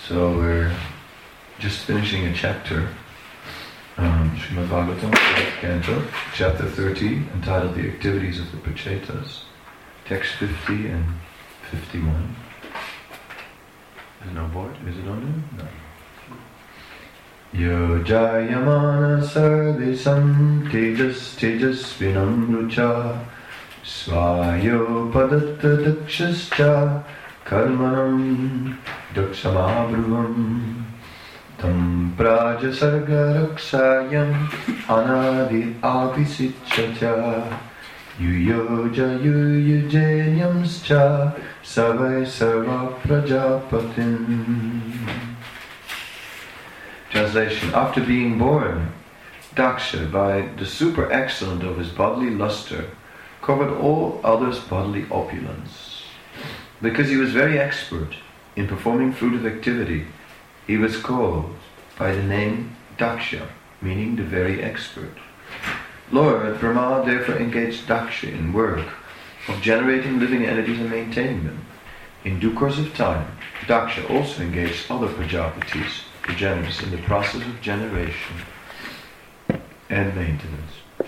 So we're just finishing a chapter, Srimad Bhagavatam, 4th Canto, chapter 30, entitled The Activities of the Prachetas, text 50 and 51. There's no board? Is it on there? No. Yo jayamana sarvisam tejas tejasvinam rucha svayo padatta dakshascha karmanam dakshamabhruvam tam praja sarga raksayam anadi abhisicchacha yuyoja yuyujenyamscha savai sarva prajapatim. Translation. After being born, Daksha, by the super excellence of his bodily luster, covered all others' bodily opulence. Because he was very expert in performing fruitive activity, he was called by the name Daksha, meaning the very expert. Lord Brahma therefore engaged Daksha in work of generating living entities and maintaining them. In due course of time, Daksha also engaged other Prajapatis, progenitors, in the process of generation and maintenance.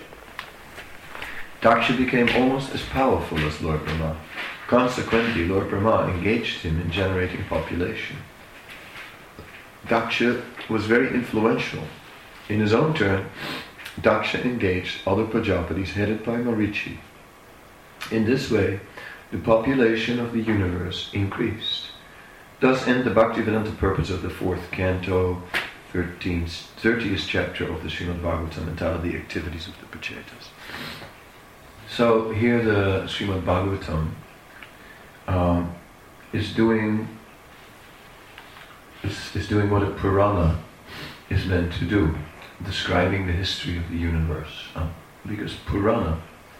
Daksha became almost as powerful as Lord Brahma. Consequently, Lord Brahma engaged him in generating population. Daksha was very influential. In his own turn, Daksha engaged other Prajapatis headed by Marichi. In this way, the population of the universe increased. Thus ends the Bhaktivedanta purpose of the 4th Canto, 30th chapter of the Srimad Bhagavatam, entitled The Activities of the Prachetas. So here the Srimad Bhagavatam is doing what a Purana is meant to do, describing the history of the universe. Because Purana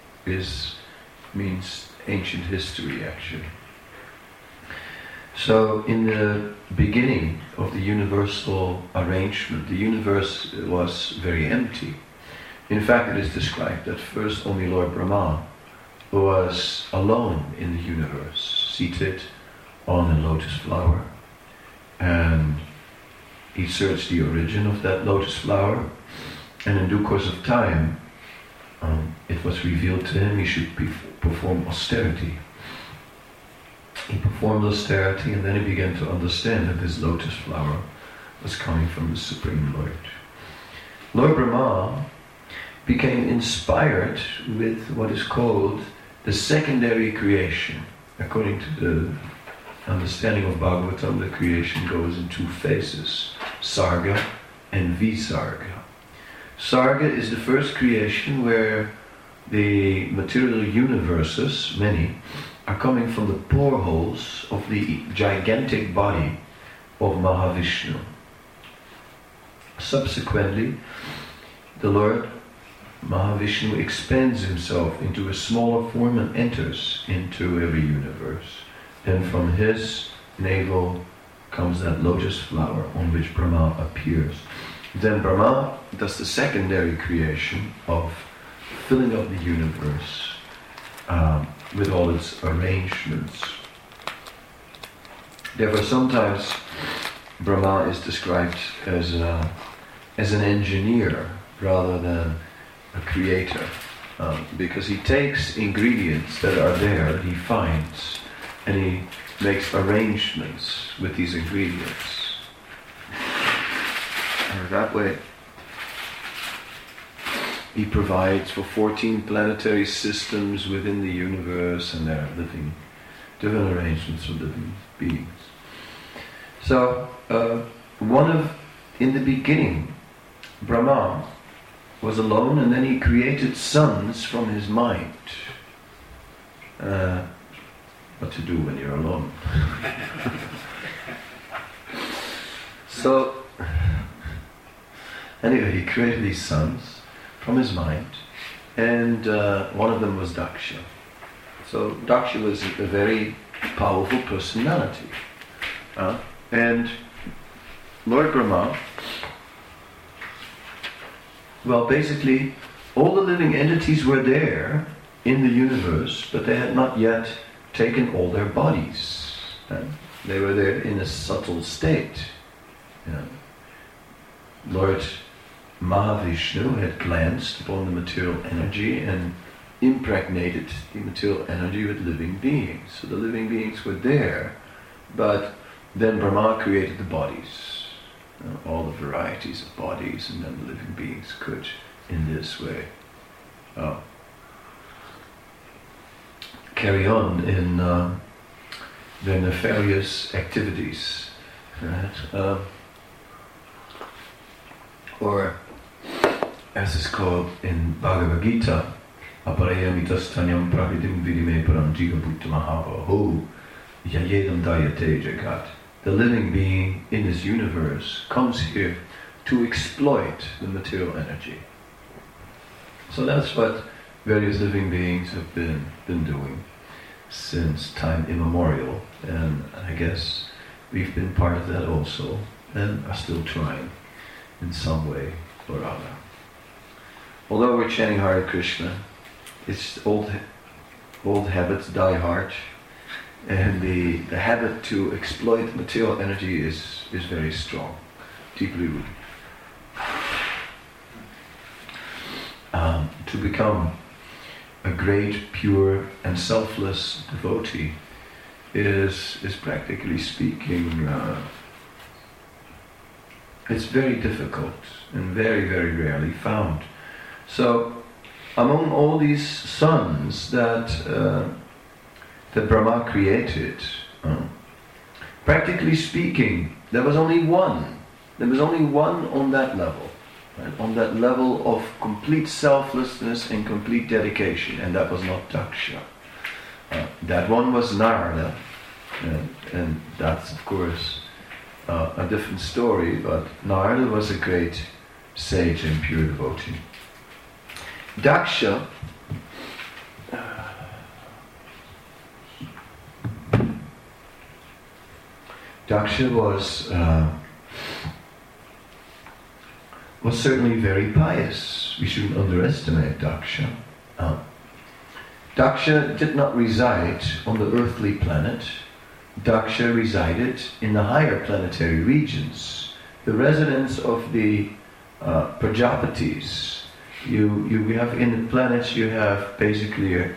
means ancient history, actually. So in the beginning of the universal arrangement, the universe was very empty. In fact, it is described that first only Lord Brahma was alone in the universe, seated on a lotus flower, and he searched the origin of that lotus flower, and in due course of time it was revealed to him he should perform austerity. He performed austerity, and then he began to understand that this lotus flower was coming from the Supreme Lord. Lord Brahma became inspired with what is called the secondary creation. According to the understanding of Bhagavatam, the creation goes in two phases, Sarga and Visarga. Sarga is the first creation where the material universes, many, are coming from the poreholes of the gigantic body of Mahavishnu. Subsequently, the Lord Mahavishnu expands himself into a smaller form and enters into every universe. And from his navel comes that lotus flower on which Brahma appears. Then Brahma does the secondary creation of filling up the universe with all its arrangements. Therefore, sometimes Brahma is described as an engineer rather than a creator, because he takes ingredients that are there, he finds, and he makes arrangements with these ingredients. And that way, he provides for 14 planetary systems within the universe, and there are different arrangements for living beings. So, in the beginning, Brahma was alone, and then he created sons from his mind. What to do when you're alone? So, anyway, he created these sons from his mind, and one of them was Daksha. So Daksha was a very powerful personality, and Lord Brahma, well, basically all the living entities were there in the universe, but they had not yet taken all their bodies. They were there in a subtle state. Lord Mahavishnu had glanced upon the material energy and impregnated the material energy with living beings. So the living beings were there, but then Brahma created the bodies, all the varieties of bodies, and then the living beings could, in this way, carry on in their nefarious activities, right? Or, as is called in Bhagavad Gita, aparayamitasthanyam pravidim vidime param jiva bhutta mahavaho yayedam dayate jagat. The living being in this universe comes here to exploit the material energy. So that's what various living beings have been doing since time immemorial, and I guess we've been part of that also, and are still trying in some way or other. Although we're chanting Hare Krishna, it's old habits die hard, and the habit to exploit material energy is very strong, deeply rooted. To become a great, pure and selfless devotee is practically speaking, it's very difficult and very, very rarely found. So, among all these sons that Brahma created, practically speaking, there was only one. There was only one on that level, right? On that level of complete selflessness and complete dedication, and that was not Daksha. That one was Narada, and that's of course a different story, but Narada was a great sage and pure devotee. Daksha was certainly very pious. We shouldn't underestimate Daksha. Daksha did not reside on the earthly planet. Daksha resided in the higher planetary regions, the residence of the Prajapatis. You have in the planets, you have basically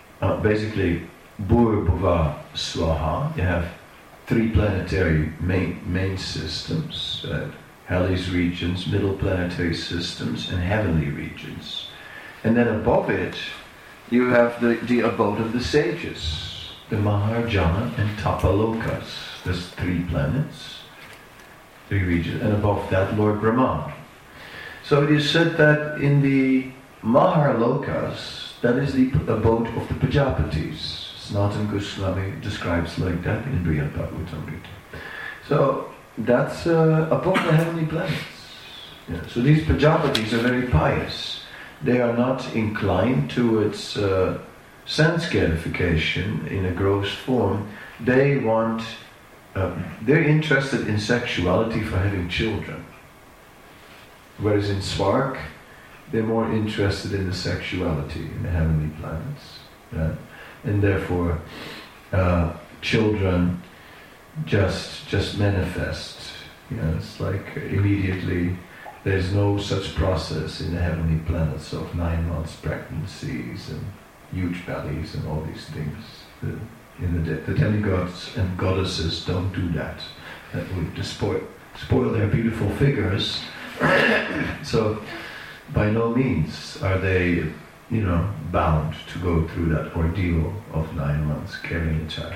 Bhur Bhuva Swaha. You have three planetary main systems, Halley's regions, middle planetary systems, and heavenly regions. And then above it, you have the abode of the sages, the Maharjana and Tapalokas. There's three planets, three regions, and above that Lord Brahma. So it is said that in the Maharlokas, that is the abode of the Prajapatis. Sanatana Goswami describes like that in Brihad Bhagavatamrita. So that's above the heavenly planets. Yeah. So these Prajapatis are very pious. They are not inclined towards sense gratification in a gross form. They want, they're interested in sexuality for having children. Whereas in Svark, they're more interested in the sexuality in the heavenly planets. Yeah? And therefore, children just manifest. You know, it's like immediately, there's no such process in the heavenly planets of 9 months pregnancies and huge bellies and all these things. The demigods and goddesses don't do that. That would just spoil their beautiful figures. So, by no means are they, bound to go through that ordeal of 9 months carrying a child.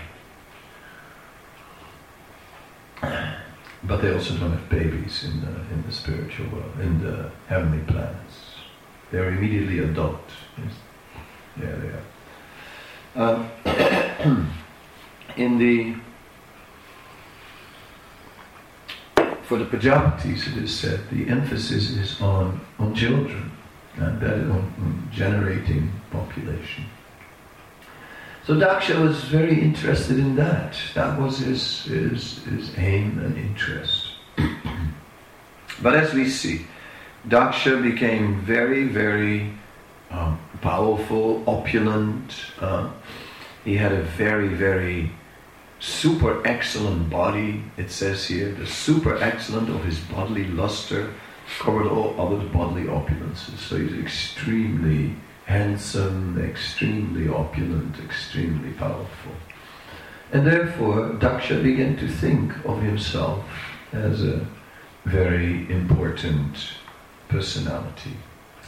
But they also don't have babies in the spiritual world, in the heavenly planets. They are immediately adult. Yeah, they are. For the Prajapatis, it is said, the emphasis is on children, and that is on generating population. So Daksha was very interested in that. That was his aim and interest. But as we see, Daksha became very, very powerful, opulent. He had a very, very super excellent body, it says here, the super excellent of his bodily luster covered all other bodily opulences. So he's extremely handsome, extremely opulent, extremely powerful. And therefore, Daksha began to think of himself as a very important personality.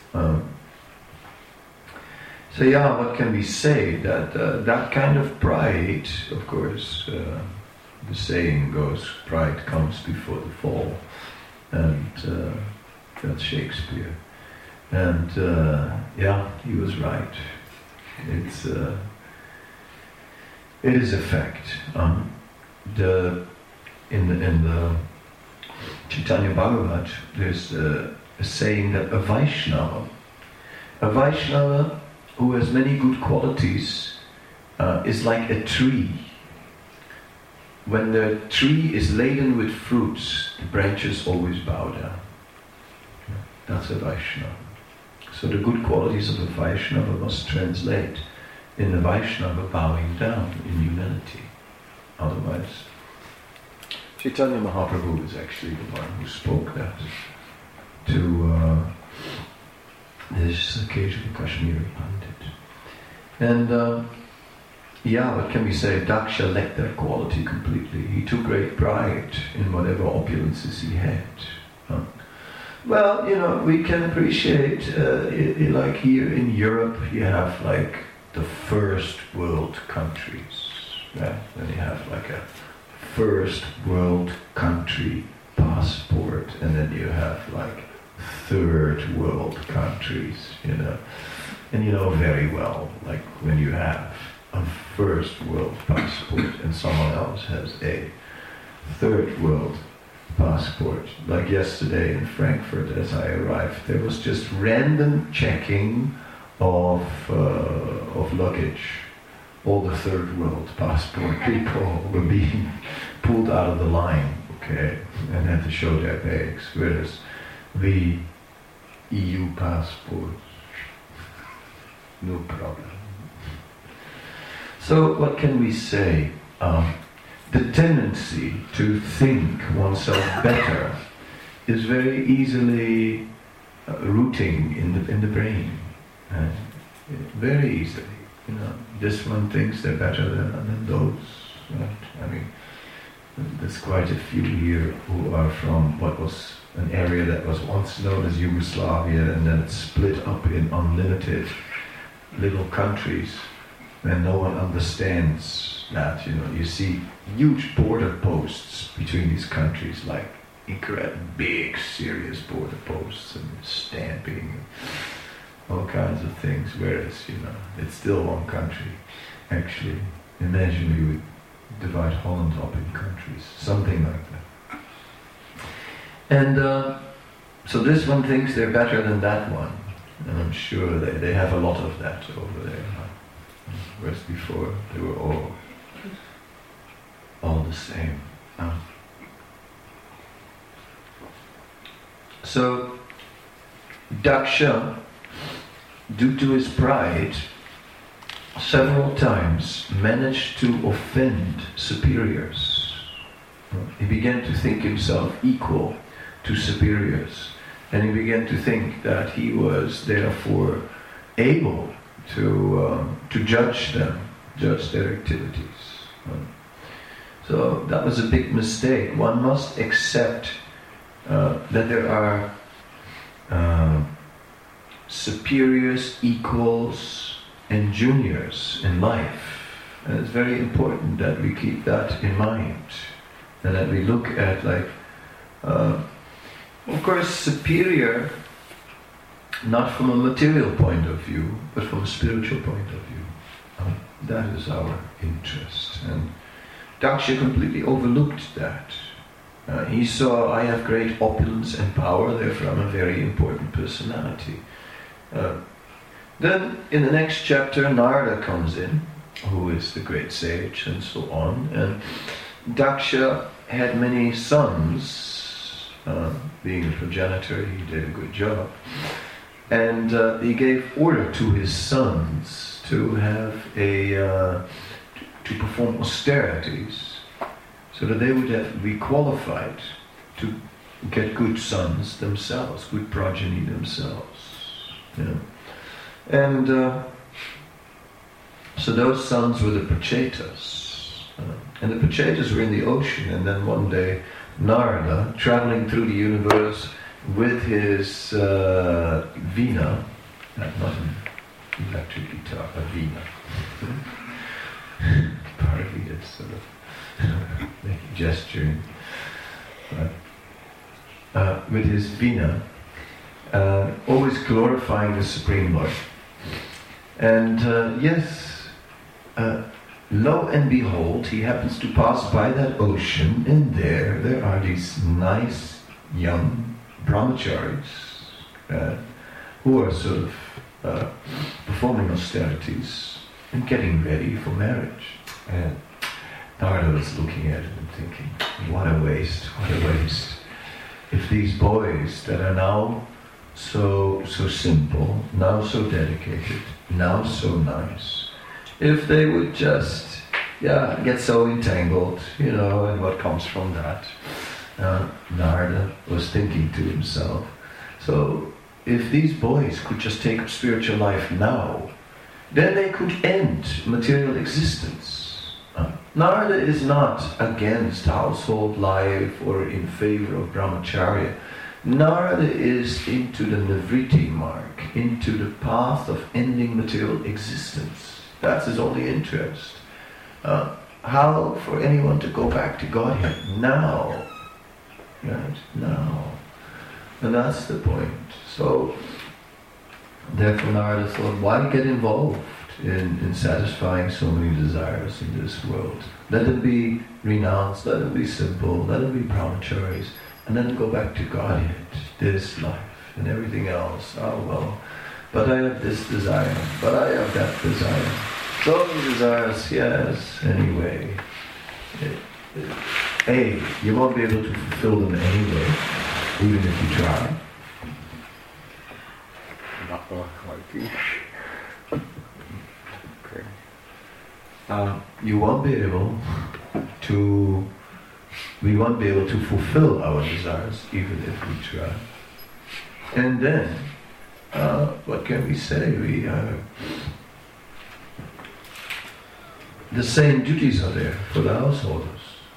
So yeah, what can we say? That that kind of pride, of course, the saying goes, pride comes before the fall. And that's Shakespeare. And yeah, he was right. It is a fact. In the Chaitanya Bhagavat, there's a saying that a Vaishnava who has many good qualities is like a tree. When the tree is laden with fruits, the branches always bow down. That's a Vaishnava. So the good qualities of a Vaishnava must translate in the Vaishnava bowing down in humility. Otherwise, Chaitanya Mahaprabhu is actually the one who spoke that to this occasional Kashmiri Pandit. And yeah, what can we say? Daksha lacked that quality completely. He took great pride in whatever opulences he had. Well, you know, we can appreciate, like here in Europe, you have like the first world countries. Yeah? Then you have like a first world country passport, and then you have like third world countries, you know. And you know very well, like when you have a first world passport and someone else has a third world passport. Like yesterday in Frankfurt, as I arrived, there was just random checking of luggage. All the third world passport people were being pulled out of the line, okay, and had to show their bags, whereas the EU passports, no problem. So what can we say? The tendency to think oneself better is very easily rooting in the brain, very easily. You know, this one thinks they're better than those. Right? I mean, there's quite a few here who are from what was an area that was once known as Yugoslavia, and then it split up in unlimited little countries, and no one understands that. You know, you see huge border posts between these countries, like incredible big, serious border posts and stamping and all kinds of things. Whereas, you know, it's still one country. Actually, imagine we would divide Holland up in countries, something like that. And so this one thinks they're better than that one, and I'm sure they have a lot of that over there. Whereas before they were all the same. So Daksha, due to his pride, several times managed to offend superiors. He began to think himself equal to superiors, and he began to think that he was therefore able to judge them, judge their activities. So that was a big mistake. One must accept that there are superiors, equals, and juniors in life. And it's very important that we keep that in mind, and that we look at, like, of course, superior, not from a material point of view, but from a spiritual point of view. That is our interest. And Daksha completely overlooked that. He saw, I have great opulence and power, therefore I'm a very important personality. Then in the next chapter, Narada comes in, who is the great sage, and so on. And Daksha had many sons. Being a progenitor, he did a good job. And he gave order to his sons to have to to perform austerities so that they would be qualified to get good sons themselves, good progeny themselves. And so those sons were the Prachetas. And the Prachetas were in the ocean, and then one day Narada, traveling through the universe with his Veena, not an electric guitar, a Veena. Partly it's sort of gesturing. With his Veena, always glorifying the Supreme Lord. And lo and behold, he happens to pass by that ocean, and there are these nice young brahmacharis who are sort of performing austerities and getting ready for marriage. And Narada was looking at it and thinking, what a waste, what a waste. If these boys that are now so simple, now so dedicated, now so nice, if they would just get so entangled, and what comes from that. Narada was thinking to himself, so if these boys could just take up spiritual life now, then they could end material existence. Narada is not against household life or in favor of brahmacharya. Narada is into the Nivritti mark, into the path of ending material existence. That's his only interest. How for anyone to go back to Godhead now? Right? Now. And that's the point. So, therefore Narada thought, why get involved in satisfying so many desires in this world? Let them be renounced, let them be simple, let them be brahmacharis, and then go back to Godhead, this life, and everything else. Oh well, but I have this desire, but I have that desire. So many desires, yes, anyway. You won't be able to fulfill them anyway, even if you try. Not working. Okay. We won't be able to fulfill our desires even if we try. And then, what can we say? The same duties are there for the householders.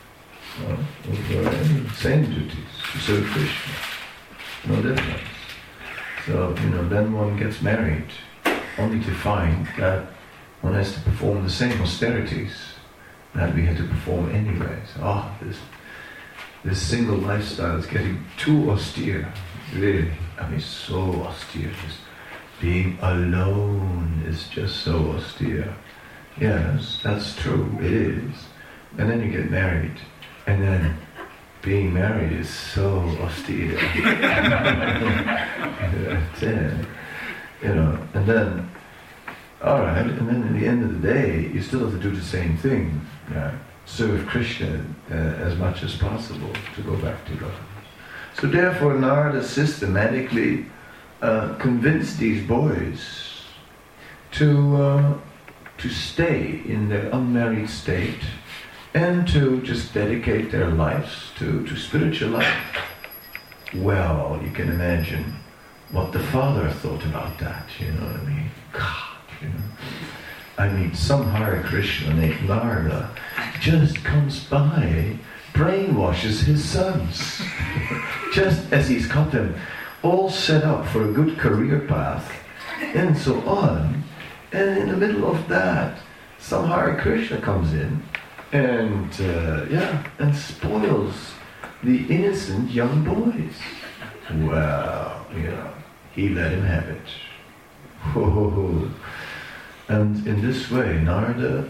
Same duties to serve Krishna. No difference. So, then one gets married only to find that one has to perform the same austerities that we had to perform anyway. So, this single lifestyle is getting too austere, really. So austere. Just being alone is just so austere. Yes, that's true, it is. And then you get married, and then being married is so austere. And then, alright, and then at the end of the day, you still have to do the same thing. Serve Krishna as much as possible to go back to God. So therefore Narada systematically convinced these boys to stay in their unmarried state and to just dedicate their lives to spiritual life. Well, you can imagine what the father thought about that, you know what I mean? God, some Hare Krishna named Narada just comes by, brainwashes his sons, just as he's got them all set up for a good career path, and so on. And in the middle of that, some Hare Krishna comes in and spoils the innocent young boys. Well, he let him have it. Whoa. And in this way, Narada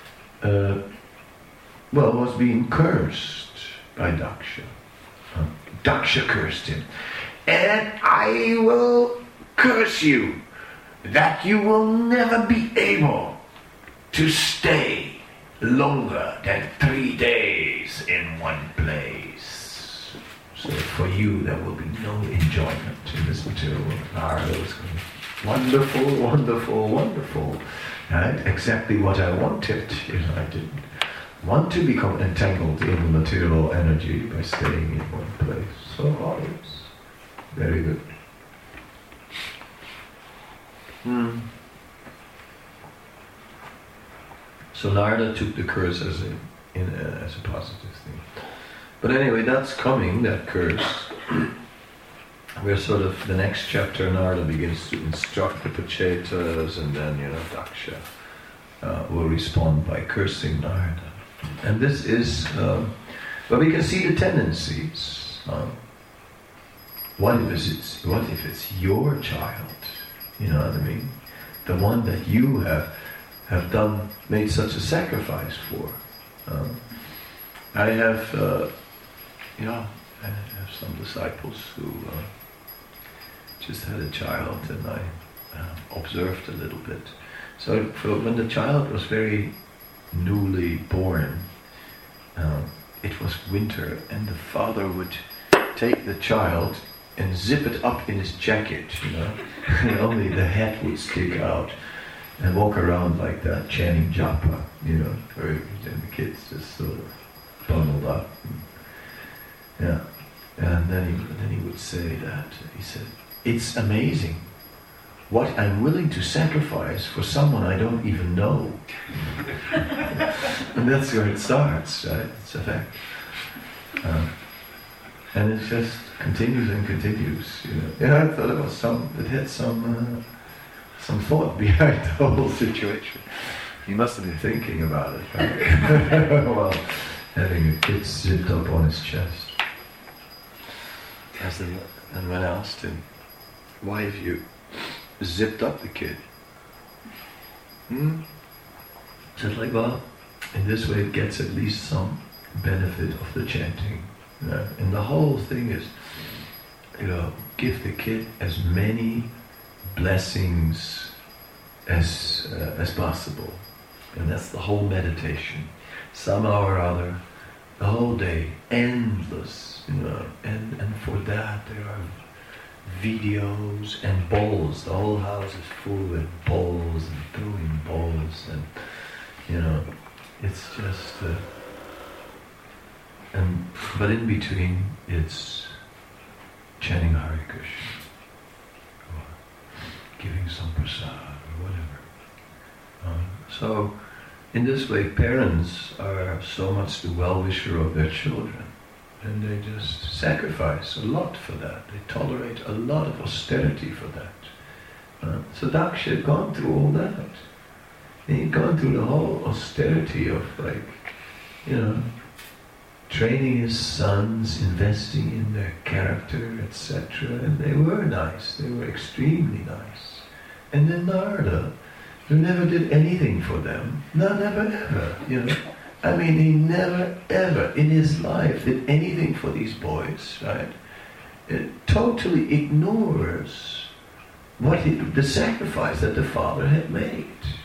was being cursed by Daksha. Daksha cursed him. And I will curse you, that you will never be able to stay longer than 3 days in one place. So for you there will be no enjoyment in this material world. Narada was going to Wonderful, wonderful, wonderful. Right? Exactly what I wanted. I didn't want to become entangled in the material energy by staying in one place. So obvious. Very good. So Narada took the curse as a positive thing. But anyway, that's coming, that curse. Where sort of the next chapter Narada begins to instruct the Pachetas, and then, Daksha will respond by cursing Narada. And this is, but we can see the tendencies. What if it's your child? You know what I mean? The one that you have made such a sacrifice for. I have some disciples who just had a child, and I observed a little bit. So when the child was very newly born, it was winter, and the father would take the child and zip it up in his jacket, and only the head would stick out, and walk around like that, chanting japa, and the kids just sort of bundled up. And then he would say that, he said, "It's amazing what I'm willing to sacrifice for someone I don't even know." And that's where it starts, right? It's a fact. And it just continues and continues, I thought it had some thought behind the whole situation. He must have been thinking about it, right? While having a kid zipped up on his chest. And when I asked him, "Why have you zipped up the kid?" He said, well, in this way it gets at least some benefit of the chanting. And the whole thing is, give the kid as many blessings as possible. And that's the whole meditation. Somehow or other, the whole day, endless, and for that there are videos and bowls. The whole house is full with bowls and throwing bowls, and it's just but in between it's chanting Hare Krishna or giving some prasad or whatever. So in this way, parents are so much the well-wisher of their children, and they just sacrifice a lot for that. They tolerate a lot of austerity for that. So Daksha had gone through all that. And he'd gone through the whole austerity of training his sons, investing in their character, etc. And they were nice. They were extremely nice. And then Narada, who never did anything for them, never ever, he never ever in his life did anything for these boys, right? It totally ignores the sacrifice that the father had made.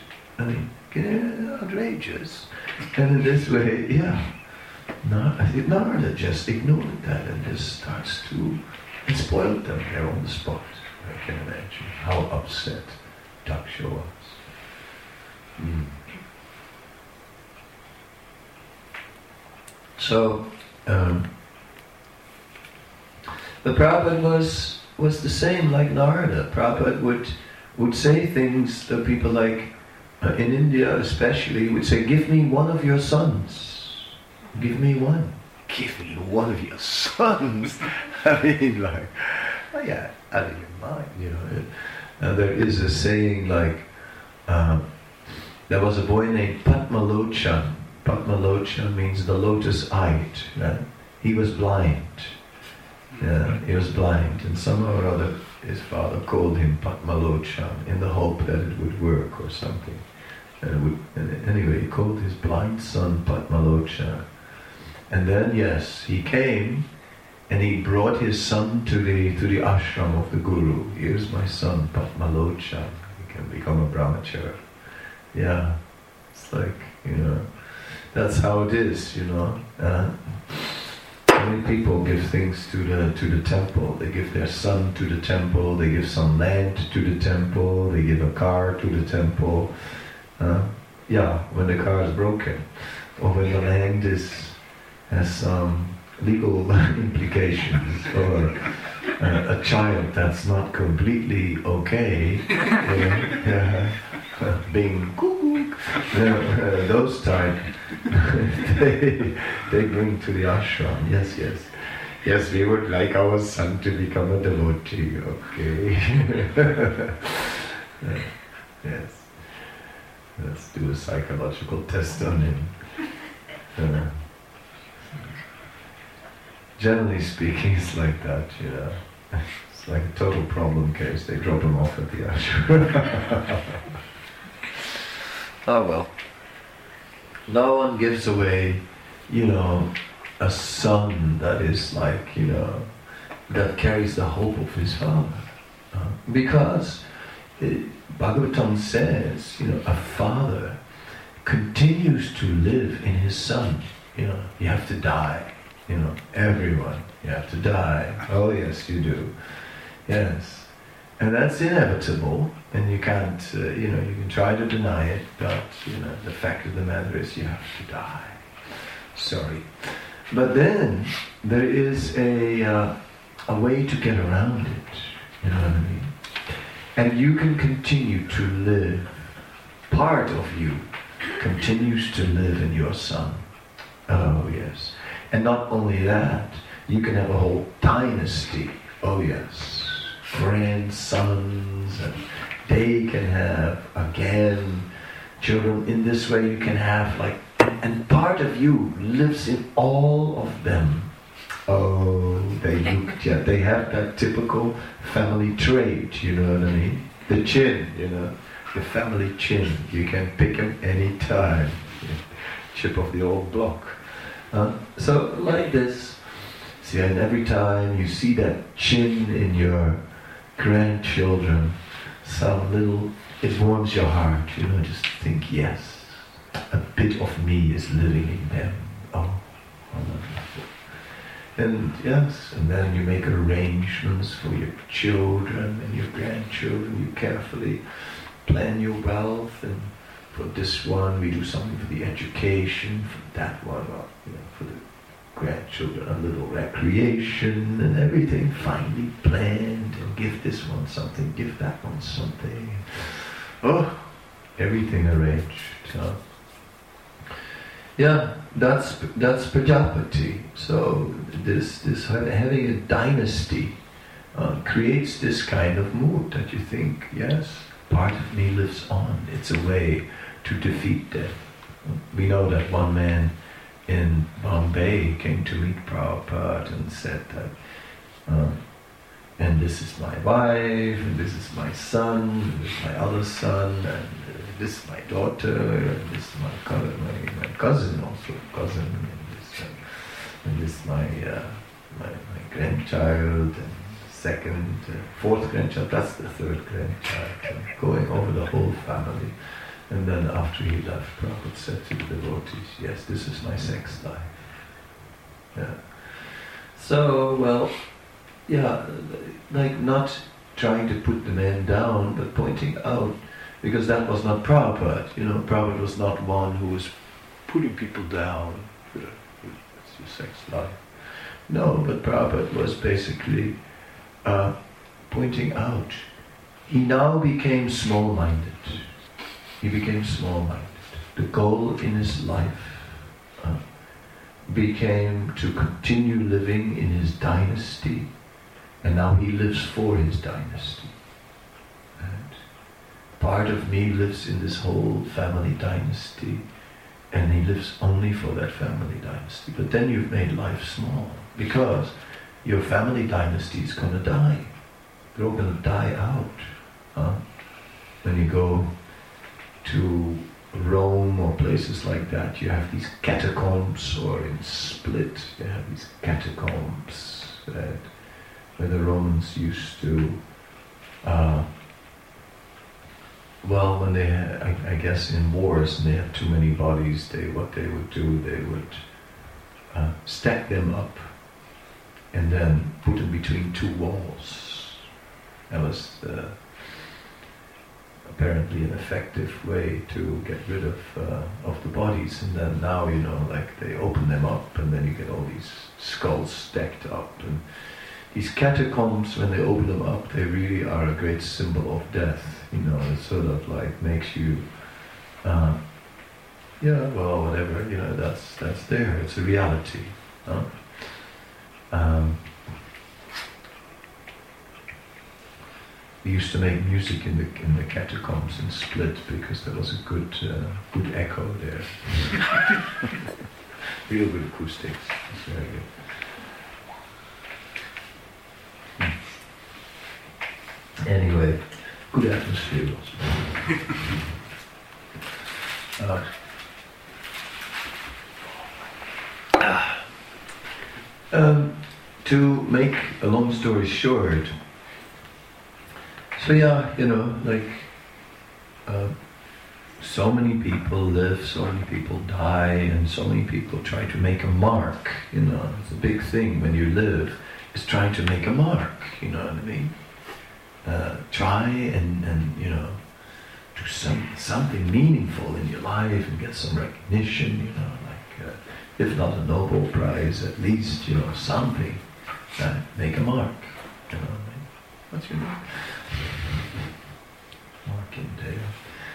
Outrageous. And in this way, Narada just ignored that and just starts to spoil them there on the spot. I can imagine how upset Daksha was. So, the Prabhupada was the same like Narada. Prabhupada would say things that people like, in India especially, would say, "Give me one of your sons. Give me one. Give me one of your sons." Out of your mind, there is a saying like, there was a boy named Padmalochan. Padmalochan means the lotus-eyed. Right? He was blind. He was blind, and somehow or other his father called him Padmalochan in the hope that it would work or something. And anyway, he called his blind son Padmalochan. And then, yes, he came and he brought his son to the ashram of the Guru. "Here's my son Padmalochan. He can become a brahmachari." Yeah, it's like, that's how it is, many people give things to the temple. They give their son to the temple. They give some land to the temple. They give a car to the temple. When the car is broken, or when the land has some legal implications, or a child that's not completely okay, being cuckoo, those type, they bring to the ashram. Yes, we would like our son to become a devotee. Okay. Yes. Let's do a psychological test on him. Generally speaking, it's like that, It's like a total problem case. They drop him off at the ashram. Oh well. No one gives away, a son that is like, that carries the hope of his father. Because Bhagavatam says, a father continues to live in his son. You have to die. Everyone, you have to die. Oh yes, you do. Yes. And that's inevitable, and you can't, you can try to deny it, but, the fact of the matter is you have to die. Sorry. But then, there is a way to get around it, you know what I mean? And you can continue to live, part of you continues to live in your son. Oh yes. And not only that, you can have a whole dynasty. Oh yes. Grandsons, and they can have, again, children. In this way you can have and part of you lives in all of them. Oh, they have that typical family trait, you know what I mean? The chin, the family chin. You can pick him any time. Chip off the old block. So like this, see, and every time you see that chin in your grandchildren, it warms your heart, just think, yes, a bit of me is living in them. Oh, wonderful. And yes, and then you make arrangements for your children and your grandchildren. You carefully plan your wealth, and for this one we do something for the education, for that one, for the grandchildren a little recreation, and everything finely planned, and give this one something, give that one something. Oh, everything arranged. That's Prajapati. So this having a dynasty creates this kind of mood that you think, yes, part of me lives on. It's a way to defeat death. We know that one man in Bombay came to meet Prabhupada and said that, and this is my wife, and this is my son, and this is my other son, and this is my daughter, and this is my cousin also, and this is my grandchild, and fourth grandchild, that's the third grandchild, and going over the whole family. And then after he left, Prabhupada said to the devotees, yes, this is my sex life. Yeah. So, like not trying to put the man down, but pointing out, because that was not Prabhupada. Prabhupada was not one who was putting people down. It's your sex life. No, but Prabhupada was basically pointing out. He now became small-minded. The goal in his life became to continue living in his dynasty, and now he lives for his dynasty. And part of me lives in this whole family dynasty, and he lives only for that family dynasty. But then you've made life small, because your family dynasty is going to die. They're all going to die out. When you go to Rome or places like that, you have these catacombs, or in Split, you have these catacombs where the Romans used to, when they had, I guess in wars, and they had too many bodies, what they would do, they would stack them up and then put them between two walls. That was apparently an effective way to get rid of the bodies. And then now, like they open them up, and then you get all these skulls stacked up. And these catacombs, when they open them up, they really are a great symbol of death. It sort of like makes you, whatever. That's there. It's a reality. We used to make music in the catacombs in Split because there was a good echo there. Real good acoustics. It's very good. Anyway, good atmosphere also. To make a long story short, so so many people live, so many people die, and so many people try to make a mark. It's a big thing when you live, is trying to make a mark. You know what I mean? Try and do something meaningful in your life and get some recognition. If not a Nobel Prize, at least something. Make a mark. What's your name? Mark Inteo.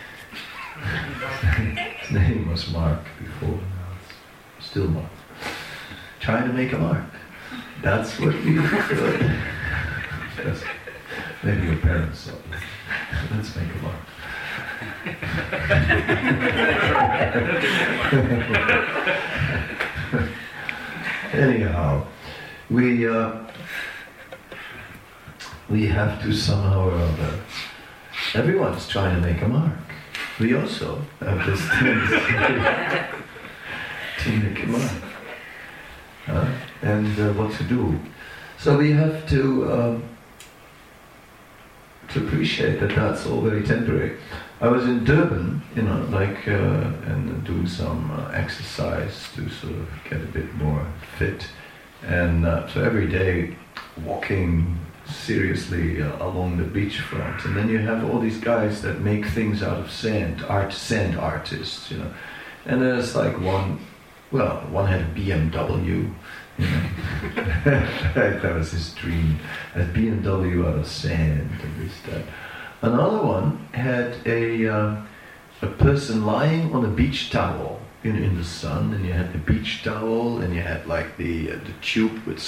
His name was Mark before, now it's still Mark. Trying to make a mark. That's what we do. Yes. Maybe your parents thought, let's make a mark. Anyhow, we have to somehow or other. Everyone's trying to make a mark. We also have this tendency to make a mark. And what to do. So we have to appreciate that that's all very temporary. I was in Durban, and doing some exercise to sort of get a bit more fit. And so every day walking seriously along the beachfront, and then you have all these guys that make things out of sand, sand artists, And there's like one had a BMW, that was his dream, a BMW out of sand and this, that. Another one had a person lying on a beach towel in the sun, and you had the beach towel, and you had like the tube with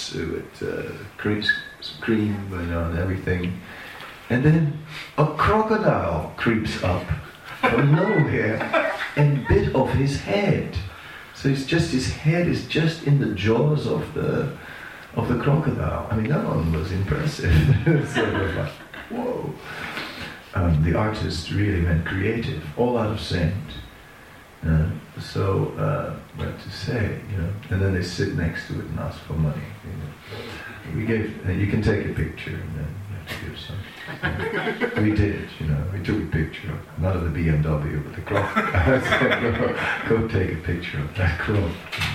cream and everything, and then a crocodile creeps up from nowhere and bit off his head. So his head is just in the jaws of the crocodile. I mean, that one was impressive. Sort of like, whoa. The artist really went creative, all out of sand. What to say, and then they sit next to it and ask for money. We gave, you can take a picture and then you have to give some. We did, we took a picture, not of the BMW, but the croc. I said, go take a picture of that croc.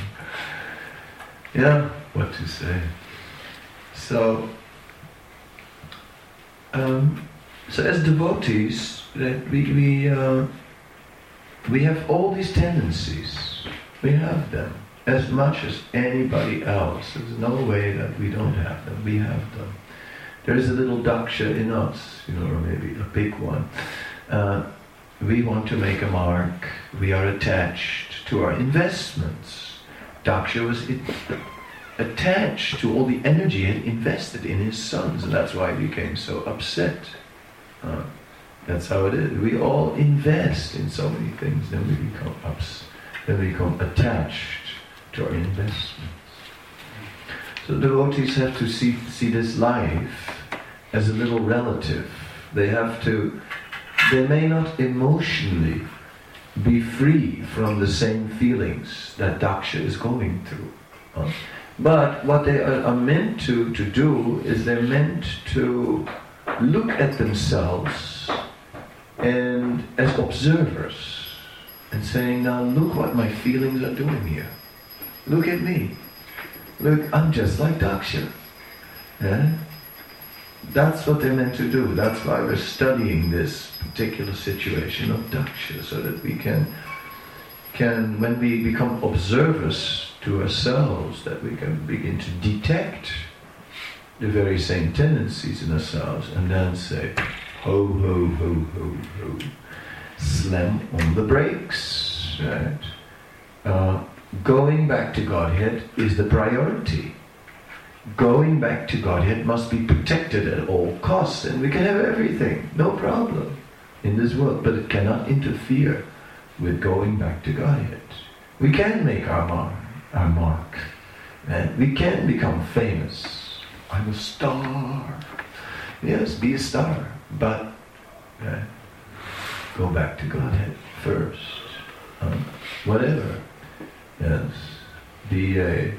What to say. So as devotees, we have all these tendencies. We have them as much as anybody else. There's no way that we don't have them. We have them. There is a little daksha in us, or maybe a big one. We want to make a mark. We are attached to our investments. Daksha was attached to all the energy he had invested in his sons, and that's why he became so upset. That's how it is. We all invest in so many things, then we become attached to our investments. So devotees have to see this life as a little relative. They may not emotionally be free from the same feelings that Daksha is going through. But what they are meant to do is they're meant to look at themselves and as observers and saying, now look what my feelings are doing here. Look at me. Look, I'm just like Daksha. Yeah? That's what they're meant to do. That's why we're studying this particular situation of daksha, so that we can when we become observers to ourselves, that we can begin to detect the very same tendencies in ourselves, and then say, ho, ho, ho, ho, ho. Slam on the brakes, right? Going back to Godhead is the priority. Going back to Godhead must be protected at all costs, and we can have everything, no problem, in this world, but it cannot interfere with going back to Godhead. We can make our mark, and we can become famous. I'm a star. Yes, be a star, but go back to Godhead first. Whatever. Yes, be a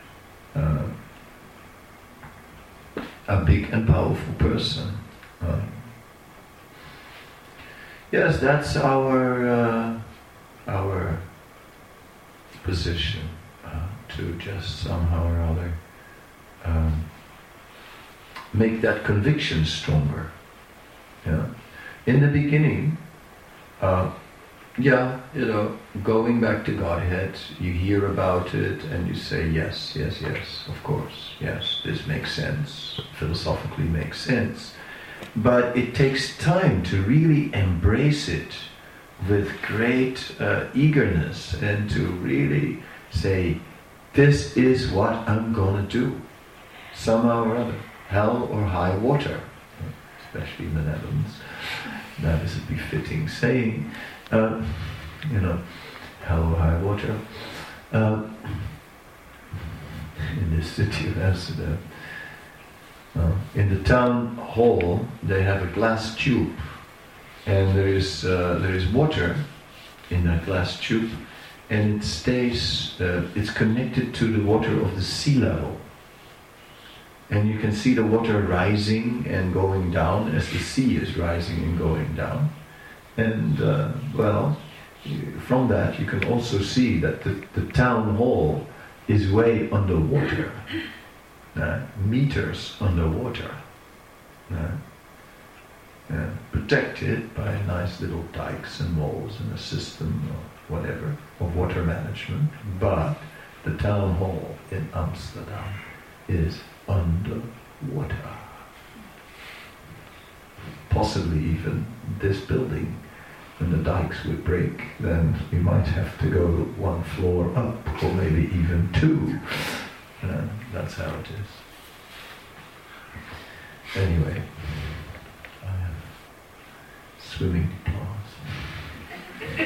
big and powerful person. Yes, that's our position, to just somehow or other make that conviction stronger. Yeah. In the beginning, going back to Godhead, you hear about it and you say, yes, yes, yes, of course, yes, this makes sense, philosophically makes sense. But it takes time to really embrace it with great eagerness, and to really say, this is what I'm going to do, somehow or other, hell or high water, especially in the Netherlands. That is a befitting saying, hell or high water. In the city of Amsterdam, in the town hall, they have a glass tube, and there is water in that glass tube, and it stays. It's connected to the water of the sea level, and you can see the water rising and going down as the sea is rising and going down. And from that you can also see that the town hall is way underwater. Meters underwater, protected by nice little dikes and walls and a system or whatever of water management, but the town hall in Amsterdam is underwater. Possibly even this building, when the dikes would break, then we might have to go one floor up, or maybe even two. That's how it is. Anyway, I have swimming class.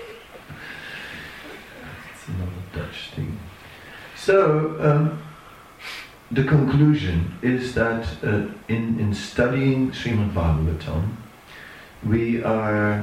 It's another Dutch thing. So, the conclusion is that in studying Srimad Bhagavatam, we are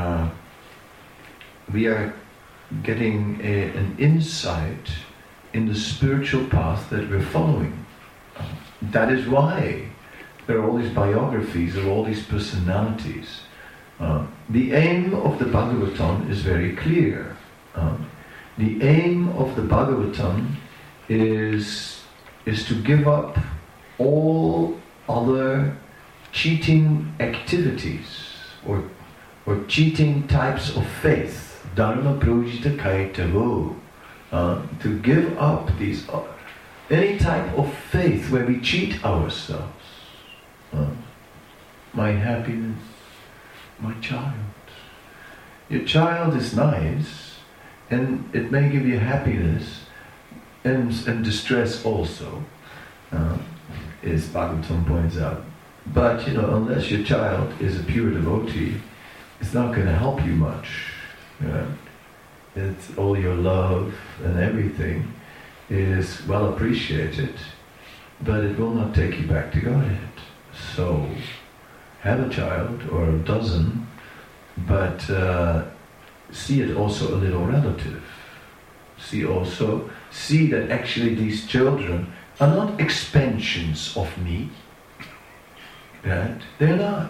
getting an insight in the spiritual path that we're following. That is why there are all these biographies of all these personalities. The aim of the Bhagavatam is very clear. The aim of the Bhagavatam is to give up all other cheating activities or cheating types of faith. Dharma projita kaitavo. To give up these any type of faith where we cheat ourselves. My happiness, my child. Your child is nice, and it may give you happiness and distress also, as Bhagavatam points out. But unless your child is a pure devotee, it's not going to help you much. It's all your love and everything is well appreciated, but it will not take you back to Godhead. So, have a child or a dozen, but see it also a little relative. See that actually these children are not expansions of me. Right? They're not.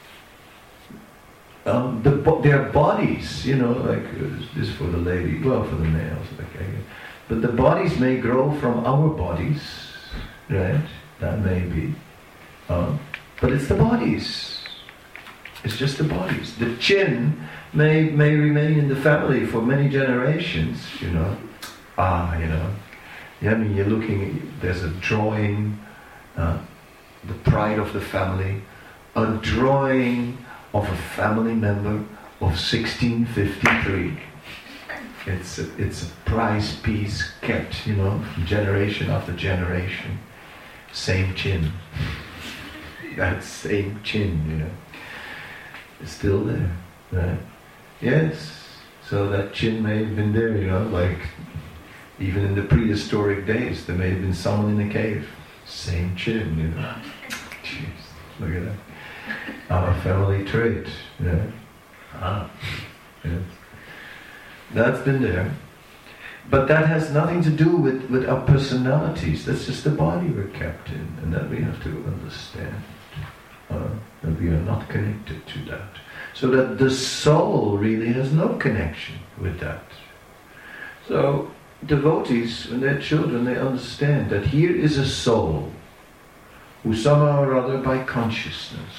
Their bodies, like this for the lady, well, for the males, okay. But the bodies may grow from our bodies, right? That may be. But it's the bodies. It's just the bodies. The chin may remain in the family for many generations, you know. Yeah, I mean, you're looking, there's a drawing, the pride of the family, a drawing of a family member of 1653. It's a prize piece kept, you know, generation after generation. Same chin. That same chin, you know. It's still there, right? Yes. So that chin may have been there, you know, like even in the prehistoric days, there may have been someone in a cave. Same chin, you know. Jeez, look at that. Our family trait, yeah. Yes. That's been there. But that has nothing to do with our personalities. That's just the body we're kept in, and that we have to understand. That we are not connected to that. So that the soul really has no connection with that. So devotees, when they're children, they understand that here is a soul who somehow or other by consciousness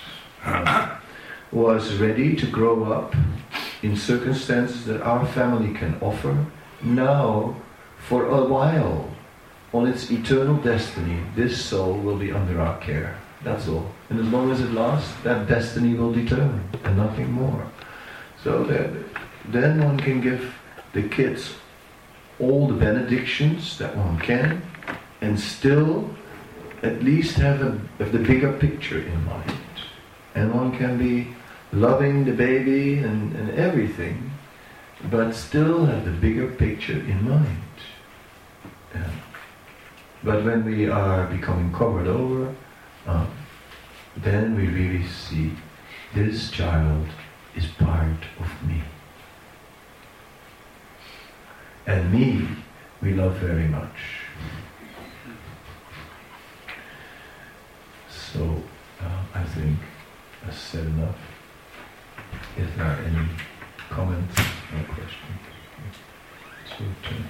was ready to grow up in circumstances that our family can offer. Now, for a while, on its eternal destiny, this soul will be under our care. That's all. And as long as it lasts, that destiny will determine, and nothing more. So then one can give the kids all the benedictions that one can, and still at least have the bigger picture in mind. And one can be loving the baby and everything, but still have the bigger picture in mind. Yeah. But when we are becoming covered over, then we really see this child is part of me. And me, we love very much. So, I think I've said enough. If there are any comments or questions, it's your turn.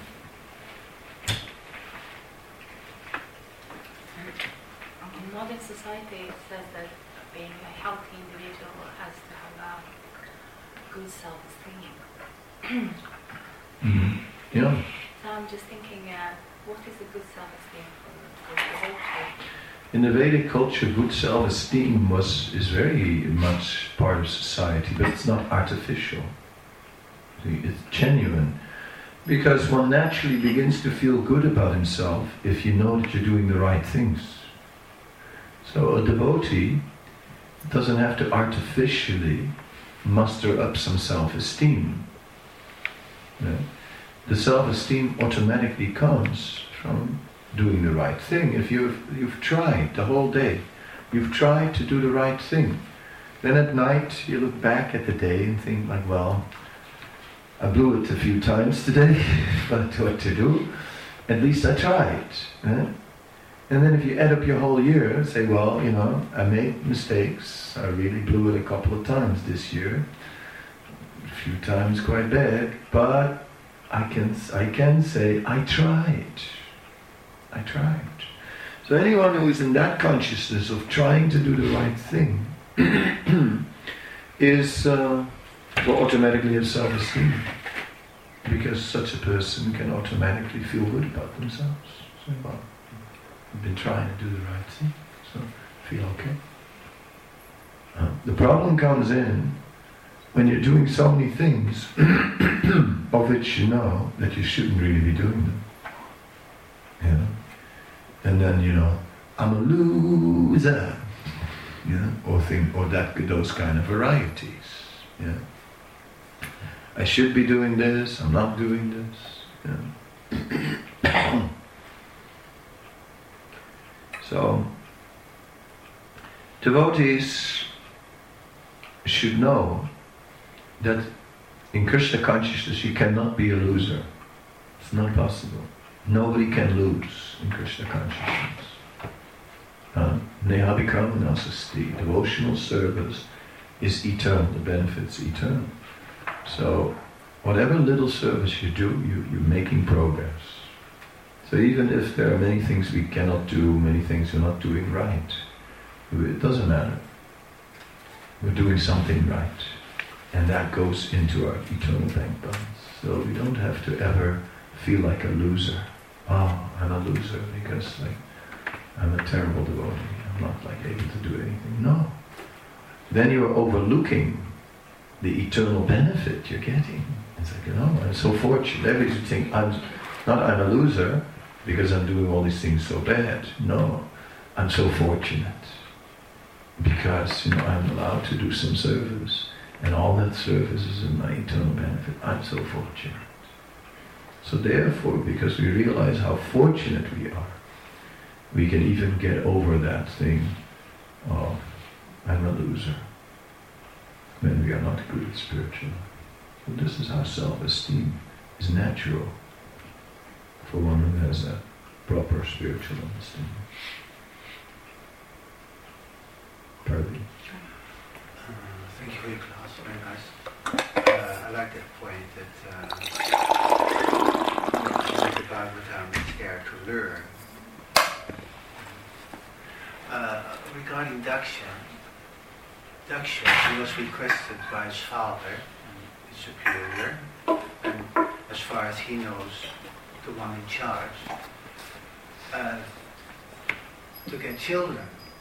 In modern society, it says that being a healthy individual has to have a good self-esteem. Mm-hmm. Yeah. So I'm just thinking, what is a good self-esteem for the devotee? In the Vedic culture, good self-esteem is very much part of society, but it's not artificial. See, it's genuine. Because one naturally begins to feel good about himself if you know that you're doing the right things. So a devotee doesn't have to artificially muster up some self-esteem. Yeah. The self-esteem automatically comes from doing the right thing. If you've tried the whole day, you've tried to do the right thing, then at night you look back at the day and think like, well, I blew it a few times today, but what to do? At least I tried. And then if you add up your whole year, say, well, you know, I made mistakes. I really blew it a couple of times this year. A few times quite bad, but I can say I tried. I tried. So anyone who is in that consciousness of trying to do the right thing will automatically have self-esteem, because such a person can automatically feel good about themselves. So, well, I've been trying to do the right thing, so I feel okay. The problem comes in when you're doing so many things of which you know that you shouldn't really be doing them. You know? And then, you know, I'm a loser, you know, or those kind of varieties. Yeah. I should be doing this, I'm not doing this. Yeah. So, devotees should know that in Krishna consciousness you cannot be a loser. It's not possible. Nobody can lose in Krishna consciousness. Neha Bikram Nasasti, devotional service is eternal, the benefit's eternal. So, whatever little service you do, you're making progress. So even if there are many things we cannot do, many things we're not doing right, it doesn't matter. We're doing something right. And that goes into our eternal bank balance. So we don't have to ever feel like a loser. Oh, I'm a loser because I'm a terrible devotee. I'm not able to do anything. No. Then you're overlooking the eternal benefit you're getting. It's I'm so fortunate. Everybody should think I'm a loser because I'm doing all these things so bad. No, I'm so fortunate because I'm allowed to do some service, and all that service is in my eternal benefit. I'm so fortunate. So therefore, because we realize how fortunate we are, we can even get over that thing of I'm a loser when we are not good at spiritual. So this is how self-esteem is natural for one who has a proper spiritual understanding. Pardon. Thank you for your class, very nice. I like that point that the Bhagavatam is there to learn. Regarding Daksha, he was requested by his father, his superior, and as far as he knows, the one in charge, to get children.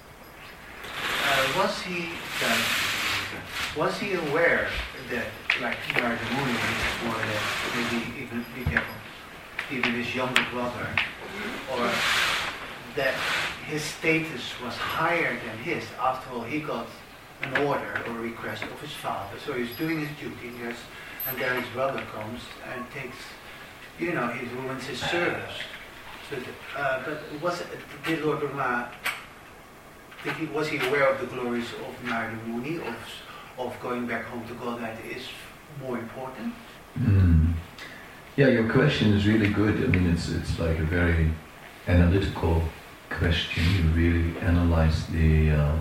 Was he aware that, like Narada Muni, more or less, maybe even his younger brother, or that his status was higher than his? After all, he got an order or a request of his father, so he's doing his duty, yes, and then his brother comes and takes, he ruins his service. So, but did Lord Brahma, was he aware of the glories of Narada Muni, of going back home to God, that is more important? Yeah, your question is really good. I mean, it's like a very analytical question. You really analyze the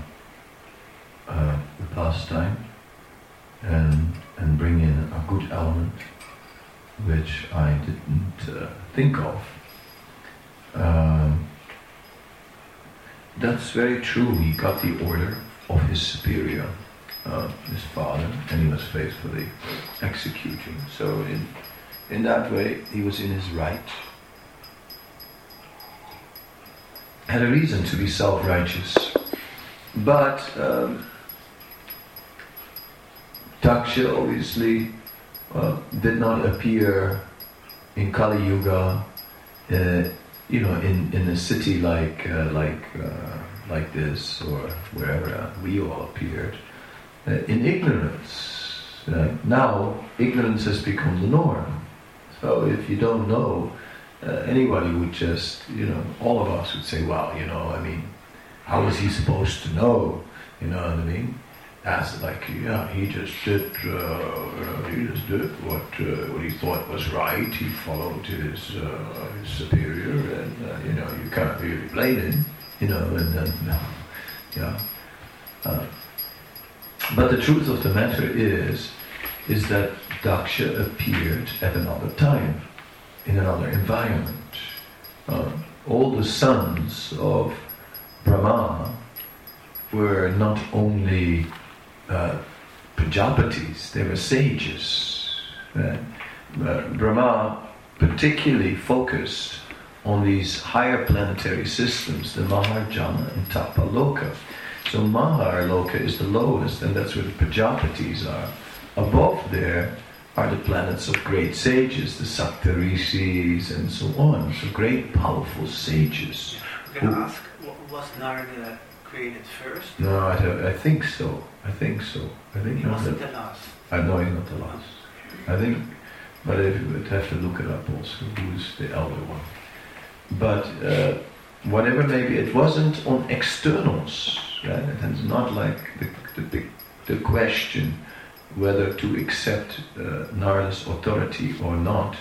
pastime and bring in a good element which I didn't think of. That's very true. He got the order of his superior, his father, and he was faithfully executing. So in that way, he was in his right. Had a reason to be self-righteous. But Daksha obviously did not appear in Kali Yuga, in a city like this or wherever we all appeared, in ignorance. Now ignorance has become the norm. So if you don't know, anybody would just, all of us would say, well, how was he supposed to know? You know what I mean? That's like, he just did what he thought was right. He followed his superior, and you can't really blame him. And then but the truth of the matter is that Daksha appeared at another time, in another environment. All the sons of Brahma were not only Prajapatis, they were sages. Brahma particularly focused on these higher planetary systems, the Mahar, Jana and Tapaloka. So Mahar Loka is the lowest, and that's where the Prajapatis are. Above there are the planets of great sages, the Saptarishis and so on. So great, powerful sages. I'm going to ask, was Narada created first? No, I think so. I think he wasn't the last. I know he's not the last. I think, but I would have to look it up also, who's the elder one. But whatever maybe, it wasn't on externals. Right? It's not like the question whether to accept Narada's authority or not.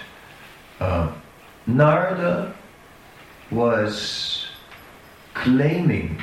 Narada was claiming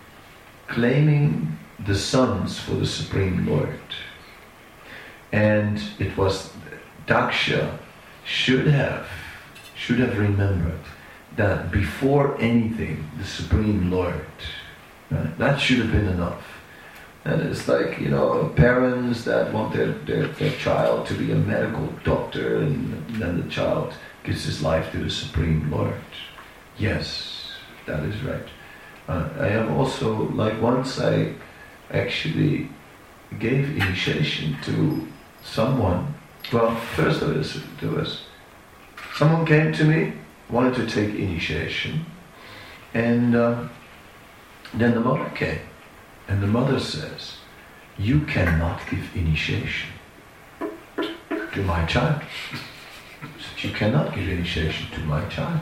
the sons for the Supreme Lord. And it was Daksha should have remembered that before anything, the Supreme Lord, right? That should have been enough. And it's like, parents that want their child to be a medical doctor, and then the child gives his life to the Supreme Lord. Yes, that is right. I am also, like once I actually gave initiation to someone. Well, first there was someone came to me, wanted to take initiation, and then the mother came. And the mother says, "You cannot give initiation to my child." You cannot give initiation to my child.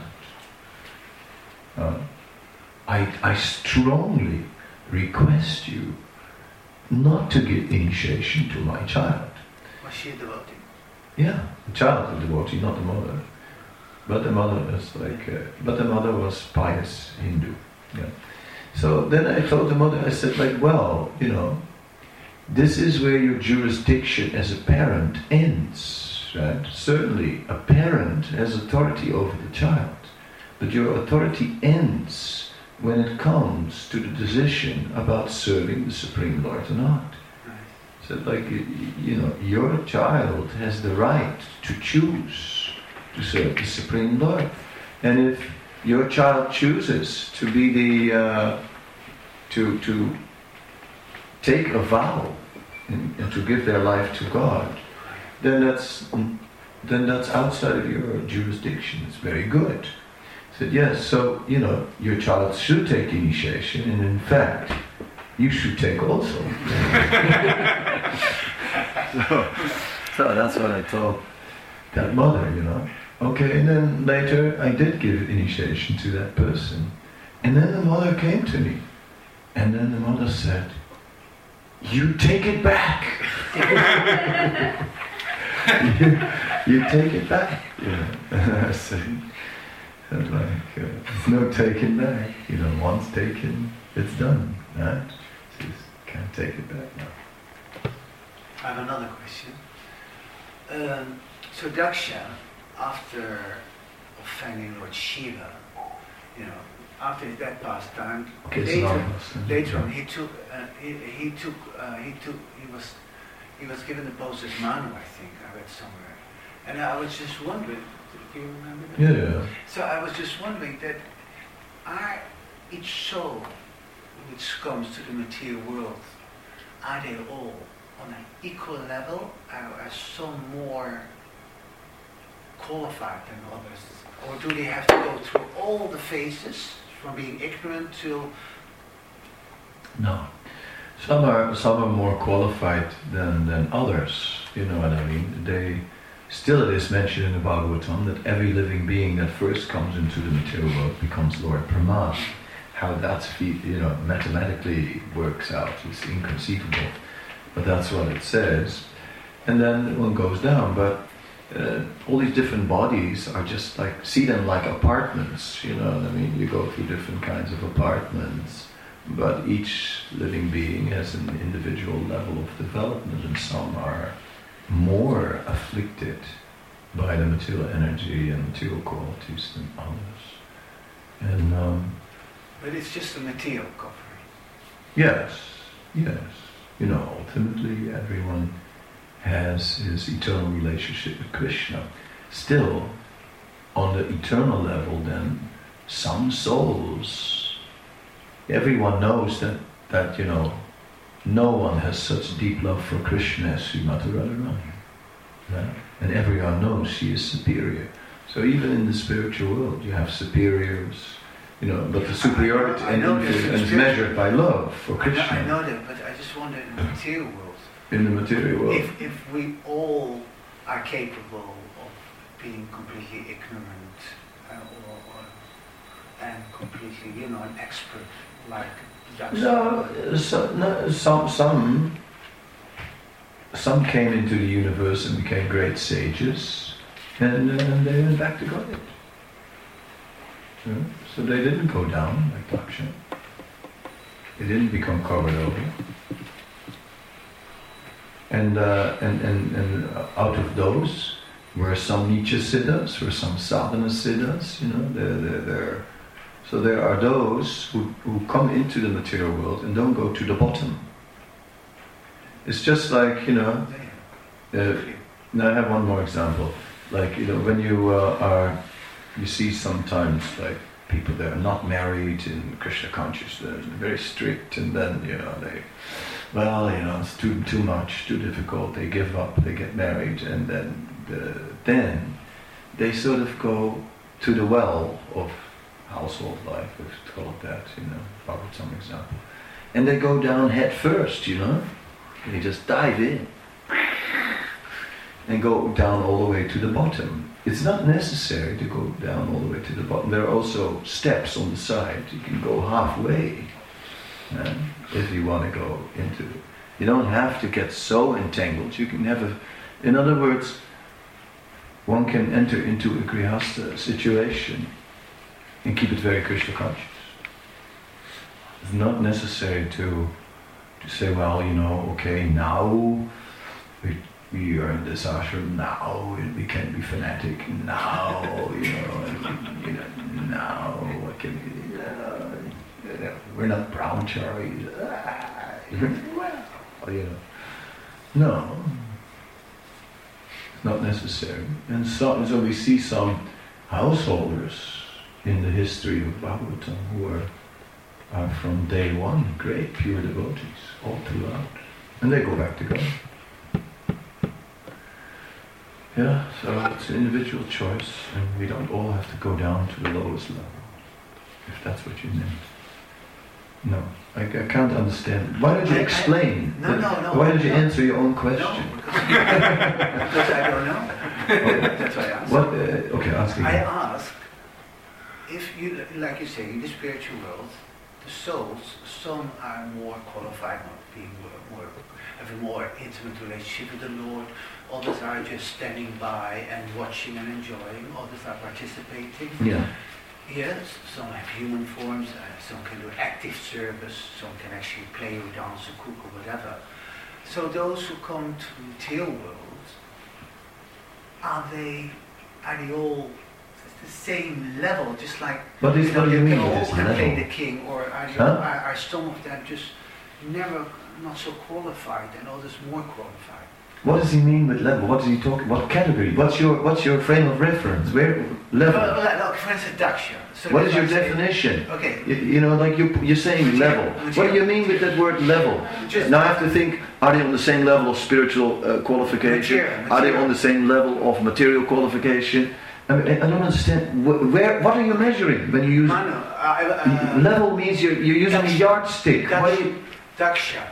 I strongly request you not to give initiation to my child. Was she a devotee? Yeah, the child was a devotee, not the mother. But the mother was pious Hindu. Yeah. So then I told the mother, I said, this is where your jurisdiction as a parent ends, right? Certainly, a parent has authority over the child, but your authority ends when it comes to the decision about serving the Supreme Lord or not. So your child has the right to choose to serve the Supreme Lord. And if your child chooses to be to take a vow and to give their life to God, then that's outside of your jurisdiction. It's very good. I said, yes, so your child should take initiation, and in fact you should take also. so that's what I told that mother, Okay, and then later I did give initiation to that person. And then the mother came to me. And then the mother said, "You take it back." you take it back. I said, there's no taking back. Once taken, it's done. Right? So you can't take it back now. I have another question. So Daksha, after offending Lord Shiva, after that pastime, later on he was given the post as Manu, I think, I read somewhere. And I was just wondering, do you remember that? Yeah. So I was just wondering that each soul which comes to the material world, are they all on an equal level? Are some more qualified than others? Or do they have to go through all the phases, from being ignorant to... No. Some are more qualified than others, you know what I mean? Still it is mentioned in the Bhagavatam that every living being that first comes into the material world becomes Lord Brahma. How that mathematically works out is inconceivable, but that's what it says. And then one goes down, but all these different bodies are just see them like apartments, you know what I mean? You go through different kinds of apartments, but each living being has an individual level of development, and some are more afflicted by the material energy and material qualities than others. And but it's just a material covering. Yes. Ultimately everyone has his eternal relationship with Krishna. Still, on the eternal level then, some souls, everyone knows that no one has such deep love for Krishna as Srimati Radharani. Right? And everyone knows she is superior. So even in the spiritual world you have superiors, but the superiority is measured by love for Krishna. I know that, but I just wonder in the material world. In the material world. If we all are capable of being completely ignorant and completely, an expert like some came into the universe and became great sages, and they went back to God. Yeah. So they didn't go down like Daksha. They didn't become covered over. And out of those, were some Nitya Siddhas, were some Sadhana Siddhas, you know, so there are those who come into the material world and don't go to the bottom. It's just like, you know, now I have one more example. Like, you know, when you see sometimes like people that are not married in Krishna consciousness, very strict, and then, you know, it's too much, too difficult, they give up, they get married, and then they sort of go to the well of household life, let's call it that, you know, probably some example. And they go down head first, you know, they just dive in and go down all the way to the bottom. It's not necessary to go down all the way to the bottom. There are also steps on the side. You can go halfway if you want to go into it. You don't have to get so entangled. You can have in other words, one can enter into a grihastha situation and keep it very Krishna conscious. It's not necessary to say, well, you know, okay, now we are in this ashram, now we can be fanatic, now, you know, now what can we, we're not brahmacharis, well, you know. No, it's not necessary. And so we see some householders in the history of Bhagavatam who are from day one great pure devotees all throughout, and they go back to God. Yeah, so it's an individual choice, and we don't all have to go down to the lowest level, if that's what you meant. No, I can't understand. Why don't you explain? No. Why don't you answer your own question? No, because I don't know. Okay. That's why I asked. What? Okay, ask again. I ask, if you, like you say, in the spiritual world, the souls, some are more qualified, have a more intimate relationship with the Lord. Others are just standing by and watching and enjoying. Others are participating. Yeah. Yes, some have human forms. Some can do active service. Some can actually play or dance or cook or whatever. So those who come to the material world, are they all the same level? Just like what do you mean all with this can level? play the king, or are some of them just not so qualified and others more qualified? What does he mean with level? What is he talking? What category? What's your frame of reference? Where level? Look, for instance, Daksha. So what is your definition? Okay. You know, like you're saying level. What do you mean with that word level? Now I have to think: are they on the same level of spiritual qualification? Material. Are they on the same level of material qualification? I don't understand. What are you measuring when you use level? Means you're using a yardstick. Daksha.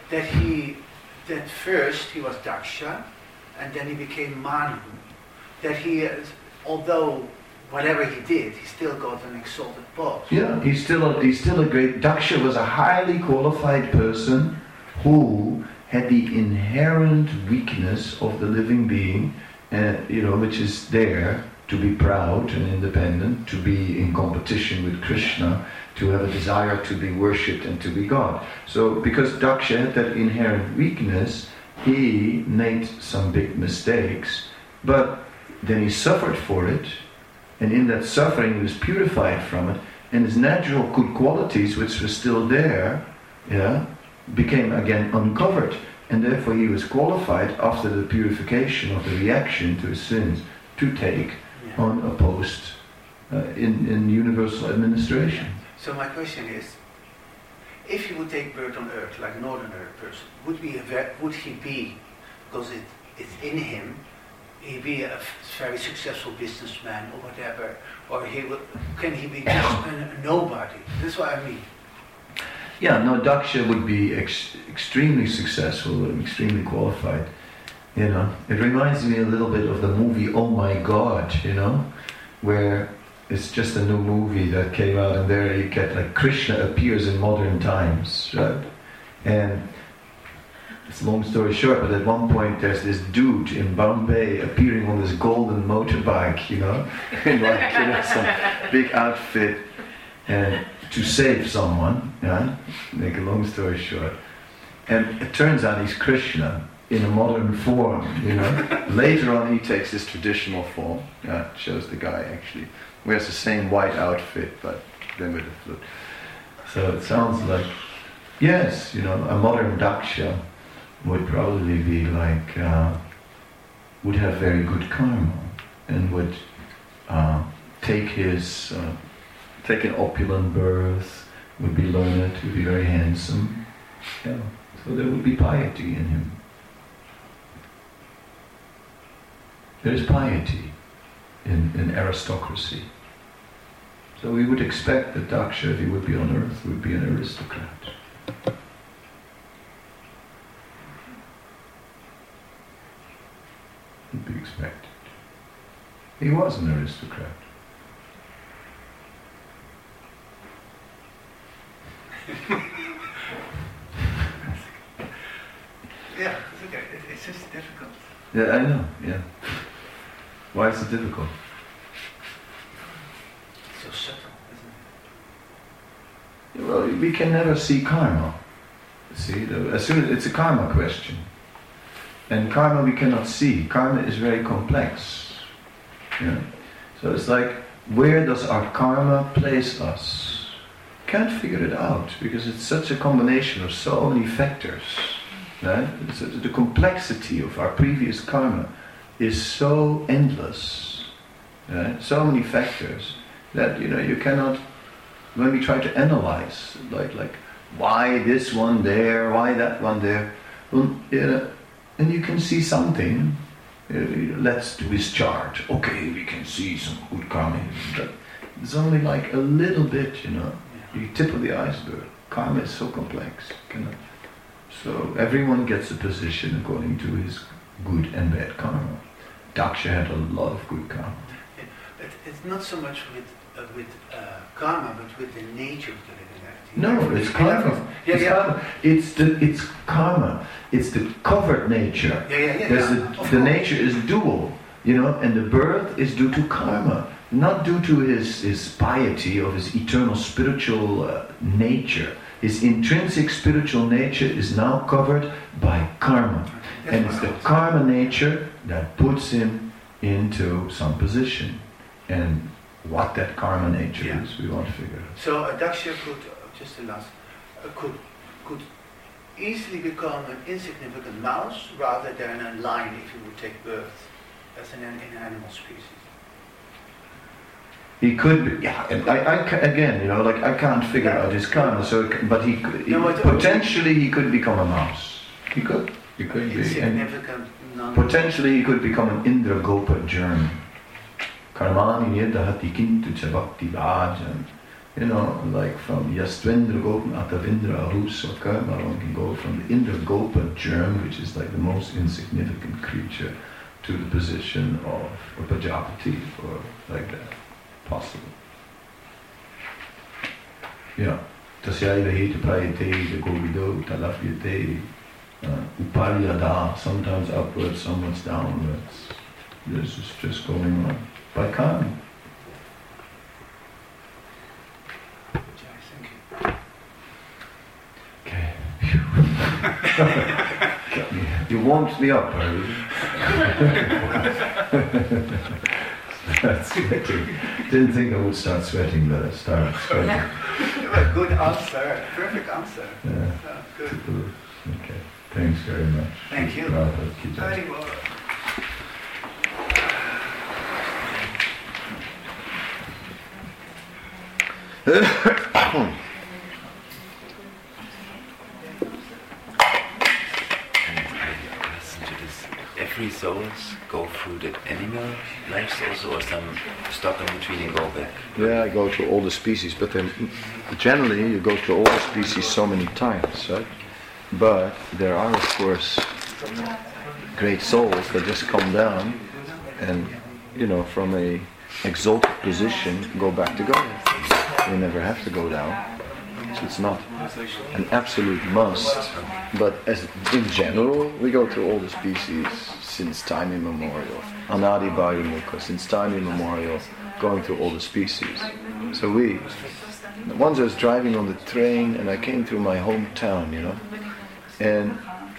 That first he was Daksha, and then he became Manu. That he, although whatever he did, he still got an exalted post. Yeah, he's still a great. Daksha was a highly qualified person who had the inherent weakness of the living being, which is there to be proud and independent, to be in competition with Krishna, to have a desire to be worshipped and to be God. So because Daksha had that inherent weakness, he made some big mistakes, but then he suffered for it, and in that suffering he was purified from it, and his natural good qualities, which were still there, became again uncovered, and therefore he was qualified after the purification of the reaction to his sins to take on a post in universal administration. So my question is, if you would take birth on earth, like an ordinary person, would he be, because it's in him, he'd be a very successful businessman or whatever, or can he be just a nobody? That's what I mean. Yeah, no, Daksha would be extremely successful and extremely qualified. You know, it reminds me a little bit of the movie Oh My God, you know, where it's just a new movie that came out, and there you get like Krishna appears in modern times, right? And it's a long story short, but at one point there's this dude in Bombay appearing on this golden motorbike, you know, in like some big outfit, and to save someone, make a long story short. And it turns out he's Krishna, in a modern form, you know. Later on he takes his traditional form. Yeah, it shows the guy actually wears the same white outfit, but then with a flute. So it sounds like, yes, you know, a modern Daksha would probably be like, would have very good karma and would take an opulent birth, would be learned, would be very handsome. Yeah. So there would be piety in him. There is piety in aristocracy. So we would expect that Daksha, if he would be on earth, would be an aristocrat. Would be expected. He was an aristocrat. Yeah, it's okay. It's just difficult. Yeah, I know, yeah. Why is it difficult? It's so subtle, isn't it? Well, we can never see karma. See, as soon as it's a karma question. And karma we cannot see. Karma is very complex. Yeah? So it's like, where does our karma place us? Can't figure it out, because it's such a combination of so many factors. Right? The complexity of our previous karma is so endless, right? So many factors that you cannot. When we try to analyze, like why this one there, why that one there, and you can see something. Let's do this chart. Okay, we can see some good karma, but it's only like a little bit, the tip of the iceberg. Karma is so complex. So everyone gets a position according to his good and bad karma. Daksha had a lot of good karma. But it's not so much with karma, but with the nature of the living entity. No, it's karma. Karma. It's karma. It's the covered nature. The nature is dual, and the birth is due to karma, not due to his piety or his eternal spiritual nature. His intrinsic spiritual nature is now covered by karma. And it's the karma nature that puts him into some position. And what that karma nature is, we want to figure out. So a Daksha could easily become an insignificant mouse rather than a lion if he would take birth as in an animal species. He could be, and I can't figure out his karma. Potentially he could become a mouse. He could be, and potentially he could become an Indra Gopa germ. Karmani nidahati kintu chabakti vajan. Like from Yastvendra Gopa Atavindra Ahusa Karma, one can go from the Indra Gopa germ, which is like the most insignificant creature, to the position of a Prajapati or like that. Possible. Yeah. Tasyaiva heta prayate, the govido, talafyate, uparyada, sometimes upwards, sometimes downwards. This is just going on by karma. Okay. You warmed me up, Harry. Didn't think I would start sweating, but I started sweating. Good answer, perfect answer. Yeah. Good. Okay, thanks very much. Thank you. Very well. Every souls go through the animal lives also, or some stop in between and go back? Yeah, I go through all the species, but then generally you go through all the species so many times, right? But there are, of course, great souls that just come down and, from a exalted position go back to God. They never have to go down. So it's not an absolute must, but as in general, we go through all the species since time immemorial. Anadi Bhari Mukha, since time immemorial, going through all the species. So once I was driving on the train and I came through my hometown, and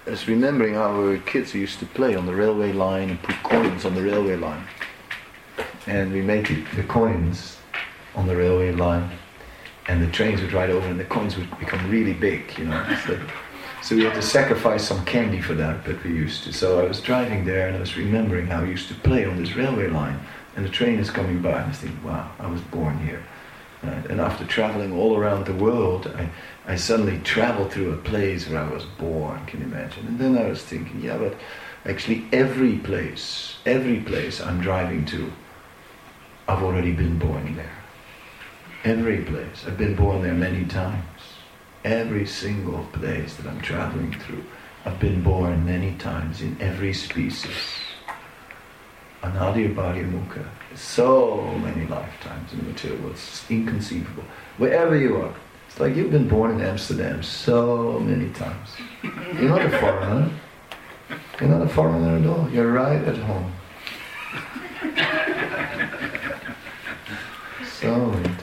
I was remembering how we were kids, we used to play on the railway line and put coins on the railway line. And we made the coins on the railway line, and the trains would ride over and the coins would become really big, you know. So we had to sacrifice some candy for that, but we used to. So I was driving there and I was remembering how we used to play on this railway line, and the train is coming by, and I was thinking, wow, I was born here. And after traveling all around the world, I suddenly traveled through a place where I was born, can you imagine? And then I was thinking, yeah, but actually every place I'm driving to, I've already been born there. Every place. I've been born there many times. Every single place that I'm traveling through, I've been born many times in every species. Anadir Bhari Mukha. So many lifetimes in the material world. It's inconceivable. Wherever you are. It's like you've been born in Amsterdam so many times. You're not a foreigner. You're not a foreigner at all. You're right at home. So many